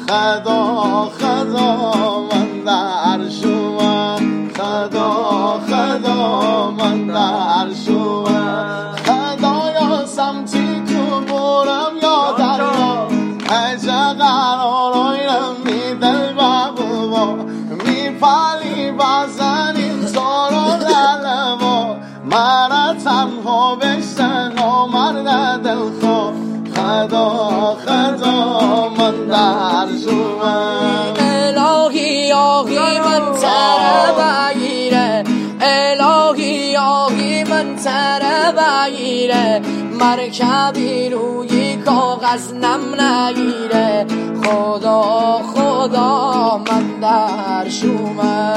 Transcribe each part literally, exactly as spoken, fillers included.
خدا خدا من در شما، خدا خدا من در شما، خدایا سمتی تو برم یا دریا، اجا قرار آیرم می دل بابا، می پالی بزنیم سارا دلوا، من تنها بشن آمرد دل خواه، خدا خدا من در شما. الهی آهی من تره بگیره، الهی آهی من تره بگیره، مرکبی روی کاغذ نم نگیره، خدا خدا من در شما.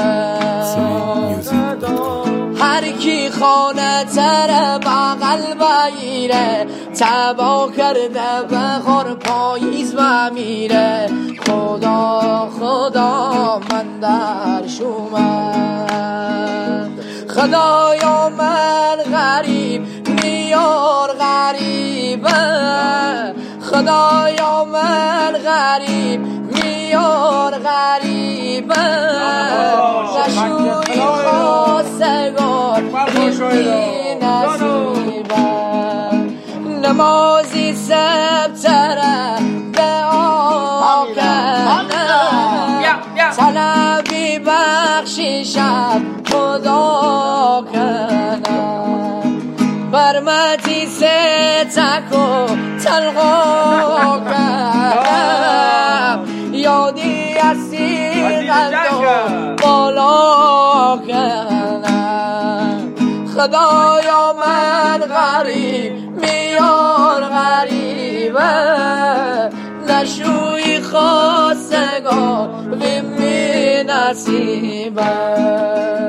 هر کی خانه تره بغل بگیره، تبا کرده بخور پاییز بمیره، خدا خدا من در شما. خدایا من غریب میار غریبه، خدایا من غریب میار غریبه، نشوی خواستگار بی نصیبه، نمازی سبتره به آکنه، طلبی بخشیشم خدا کنم، برمتی سه تکو تلقا کنم، یادی اسی قلدو بالا کنم، خدایا من غریب میار غریبه، نشوی خواستگار بی نصیبه.